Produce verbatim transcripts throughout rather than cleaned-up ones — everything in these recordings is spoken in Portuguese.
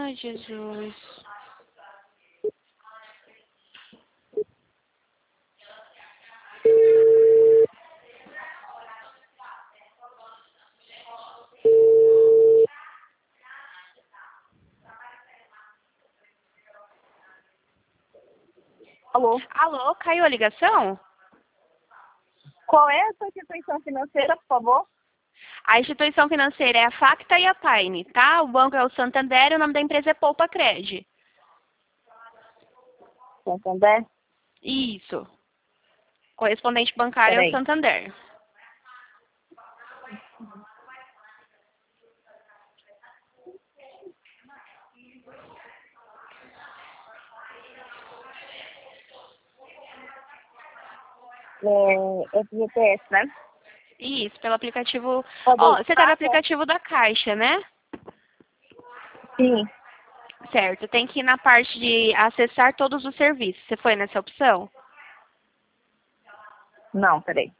Ai, Jesus. Alô? Alô, caiu a ligação? Qual é a sua instituição financeira, por favor? A instituição financeira é a Facta e a Paine, tá? O banco é o Santander e o nome da empresa é Poupa Cred. Santander? Isso. Correspondente bancário é o Peraí. Santander. É, F G T S, né? Isso, pelo aplicativo... Pode Ó, você tá no tá? aplicativo da Caixa, né? Sim. Certo, tem que ir na parte de acessar todos os serviços. Você foi nessa opção? Não, peraí.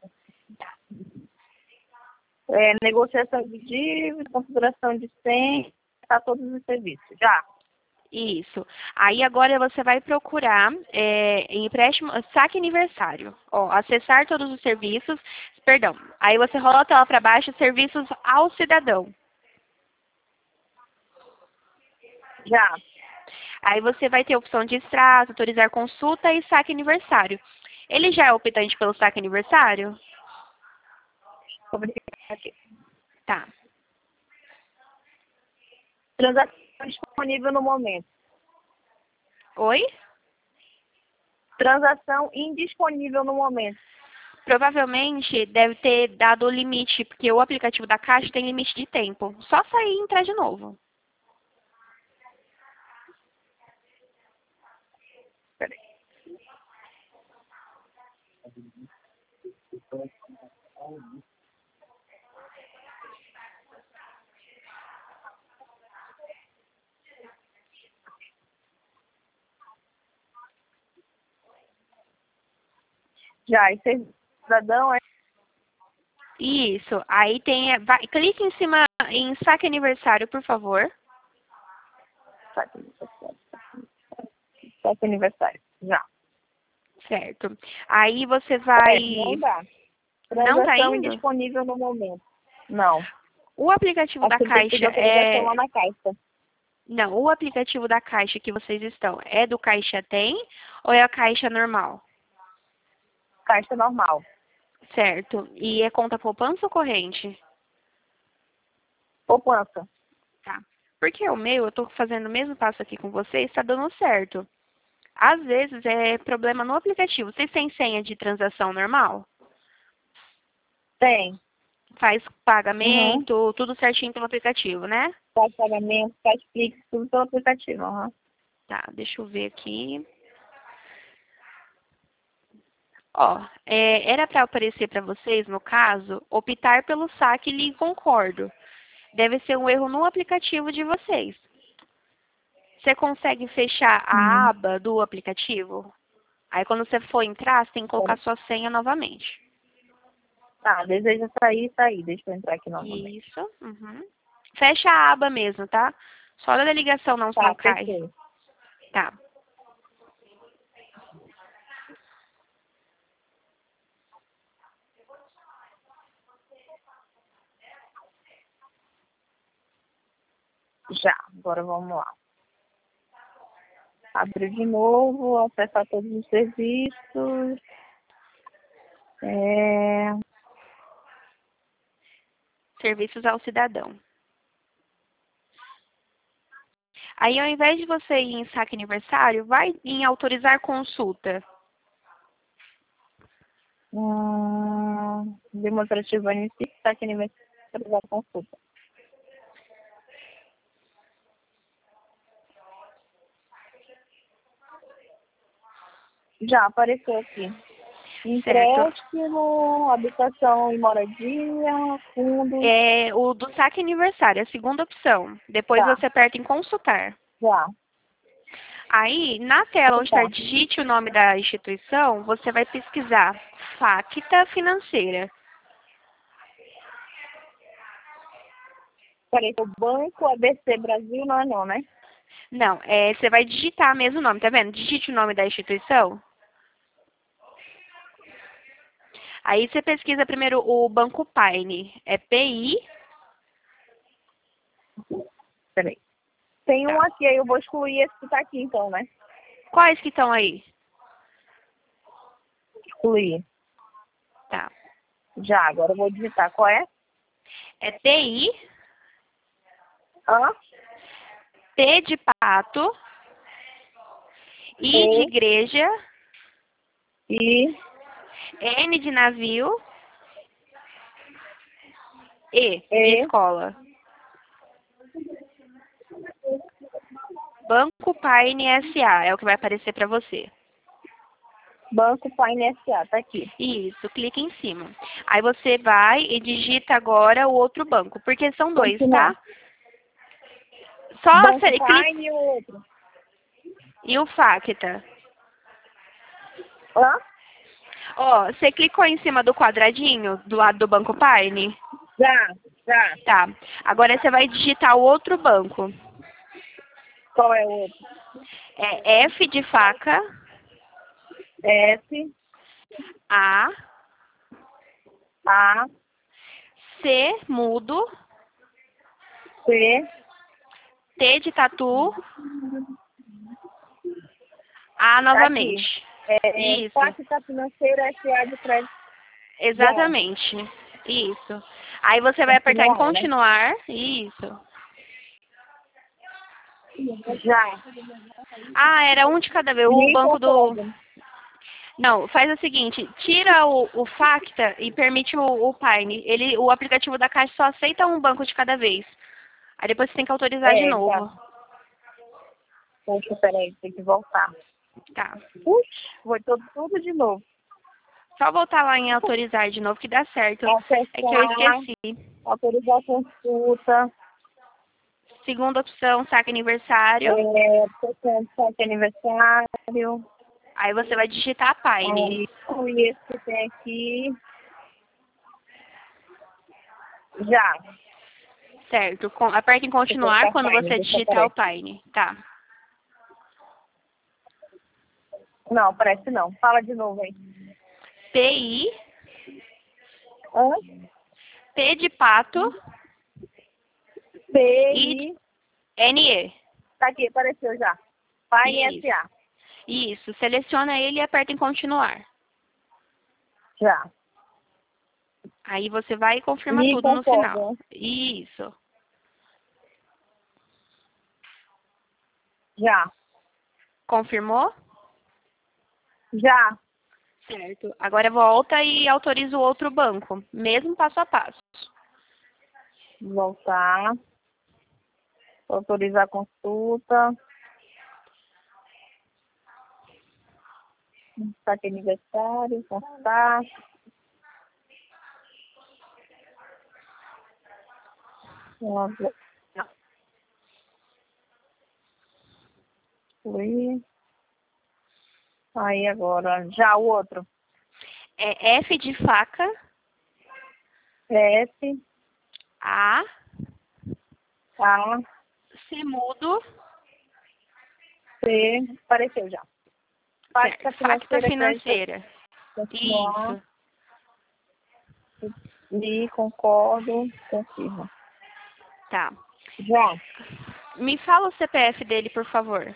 É, negociação de dívida, configuração de senha, tá todos os serviços. Já. Isso. Aí agora você vai procurar é, empréstimo, saque aniversário. Ó, acessar todos os serviços, perdão. Aí você rola a tela para baixo, serviços ao cidadão. Já. Aí você vai ter a opção de extrato, autorizar consulta e saque aniversário. Ele já é optante pelo saque aniversário? Sobre aqui. Tá. Transação disponível no momento. Oi? Transação indisponível no momento. Provavelmente deve ter dado o limite, porque o aplicativo da Caixa tem limite de tempo. Só sair e entrar de novo. Peraí. Já. E serviço cidadão é Isso. Aí tem. Vai, clique em cima em saque aniversário, por favor. saque aniversário. Saque aniversário. Já. Certo. Aí você vai. É, não dá. Não tá Transação indo? indisponível no momento. Não. O aplicativo Acho da que ele tem que pedir Caixa autorização lá é. na caixa. Não, o aplicativo da Caixa que vocês estão é do Caixa Tem ou é a Caixa normal? Caixa normal. Certo. E é conta poupança ou corrente? Poupança. Tá. Porque o meu, eu tô fazendo o mesmo passo aqui com vocês, está dando certo. Às vezes é problema no aplicativo. Vocês têm senha de transação normal? Tem. Faz Uhum. pagamento, tudo certinho pelo aplicativo, né? Faz pagamento, faz Pix, tudo pelo aplicativo. Uhum. Tá, deixa eu ver aqui. Ó, é, era para aparecer para vocês, no caso, optar pelo saque e concordo. Deve ser um erro no aplicativo de vocês. Você consegue fechar a Uhum. aba do aplicativo? Aí quando você for entrar, você tem que colocar Pera- sua senha novamente. Tá, deseja sair, sair. Deixa eu entrar aqui novamente. Isso. Uhum. Fecha a aba mesmo, tá? Só da ligação não, senão Tá, cai. fechei. Tá. Já. Agora vamos lá. Abre de novo, acessar todos os serviços. É... Serviços ao cidadão. Aí, ao invés de você ir em saque aniversário, vai em autorizar consulta. Hum, demonstrativo inicia, tá aqui no da consulta. Já apareceu aqui. Certo. Empréstimo, habitação e moradia, fundo. É o do saque aniversário, a segunda opção. Depois Tá, você aperta em consultar. já. Aí, na tela onde está Tá. digite o nome da instituição, você vai pesquisar Facta Financeira. Apareceu Banco A B C Brasil, não é não, né? Não, é, você vai digitar mesmo o nome, tá vendo? Digite o nome da instituição. Aí você pesquisa primeiro o Banco Paine. É P I. Peraí. Tem um Tá. aqui, aí eu vou excluir esse que tá aqui então, né? Quais que estão aí? Excluir. Tá. Já, agora eu vou digitar. Qual é? É P I, Hã? P de pato, I de E, igreja, I, N de navio, E de E, escola. Banco Paine S A é o que vai aparecer para você. Banco Paine S A, tá aqui. Isso, clica em cima. Aí você vai e digita agora o outro banco, porque são dois, Continua. tá? Só Banco você clica. Paine e o outro. E o Facta. Hã? Ó, você clicou em cima do quadradinho do lado do Banco Paine? Já, já. Tá. Agora você vai digitar o outro banco. Qual é o outro? É F de faca, S, A, A, C mudo, C, T de tatu, A tá aqui. novamente. É, Isso, Facta Financeira S A de crédito. Já. exatamente. Isso. Aí você vai apertar em Continuar, né? continuar. Isso. Já. Ah, era um de cada vez. O Me banco do. concordo. Não, faz o seguinte, tira o, o Facta e permite o, o Paine. Ele, o aplicativo da Caixa só aceita um banco de cada vez. Aí depois você tem que autorizar de É, já. novo. Poxa, peraí, tem que voltar. Tá. Puxa, foi tudo, tudo de novo. Só voltar lá em autorizar de novo que dá certo. É que eu Acessar, esqueci. autorizar a consulta, Segunda opção, saque aniversário. é, sete aniversário, Aí você vai digitar a Paine. aí excluir esse que tem aqui. Já. Certo. Com, aperte em Deixa eu continuar colocar quando Paine, você deixa eu digitar o aparecer. Paine. Tá. Não, aparece não. Fala de novo aí. P I, Hã? P de pato, P, I de I, N E. tá aqui, apareceu já. Paine Isso. S A. Isso. Seleciona ele e aperta em continuar. Já. Aí você vai e confirma Me tudo no final. concordo. Isso. Já. Confirmou? Já. Certo. Agora volta e autoriza o outro banco. Mesmo passo a passo. Voltar. Autorizar a consulta. Saque aniversário, contato. Nove- Fui. Aí agora, já o outro. É F de faca, S, A, A, C mudo, C, apareceu já. Facta certo. Facta financeira, crédito, financeira. continuar. Isso. Li, concordo, confirma. Tá. Já. Me fala o C P F dele, por favor.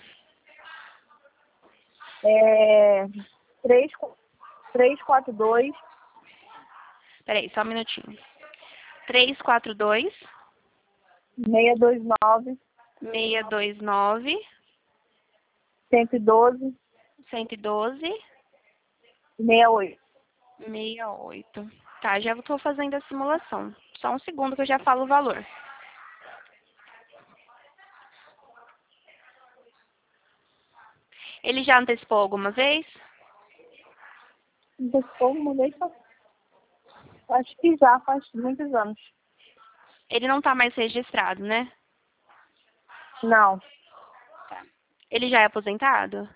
É, três, três, quatro, dois, Peraí, só um minutinho. três quatro dois, seis, dois, nove, seis dois nove, cento e doze, um um dois, seis, oito. seis oito. Tá, já estou fazendo a simulação. Só um segundo que eu já falo o valor. Ele já antecipou alguma vez? Antecipou uma vez só. Acho que já faz muitos anos. Ele não está mais registrado, né? Não, Ele já é aposentado?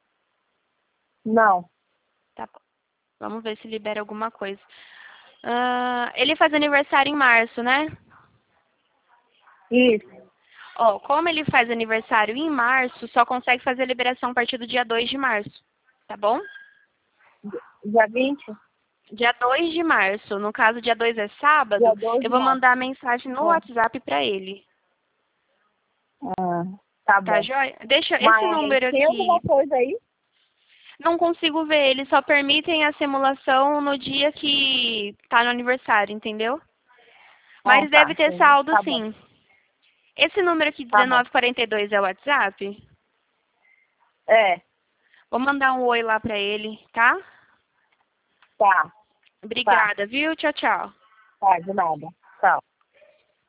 não. Tá bom. Vamos ver se libera alguma coisa. Ah, ele faz aniversário em março, né? Isso. Ó, como ele faz aniversário em março, só consegue fazer a liberação a partir do dia dois de março, tá bom? Dia vinte? Dia dois de março, no caso dia dois é sábado, Dia dois eu de vou março. mandar a mensagem no É. WhatsApp pra ele. Ah, tá Tá bom. joia? Deixa esse Mas número tem aqui. alguma coisa aí? Não consigo ver, eles só permitem a simulação no dia que tá no aniversário, entendeu? Ah, Mas tá, deve ter entendi. saldo Tá bom, sim. Esse número aqui, tá bom. dezenove quarenta e dois, é o WhatsApp? É, Vou mandar um oi lá pra ele, tá? tá, tá, Obrigada, viu? Tchau, tchau. tá, de nada. Tchau.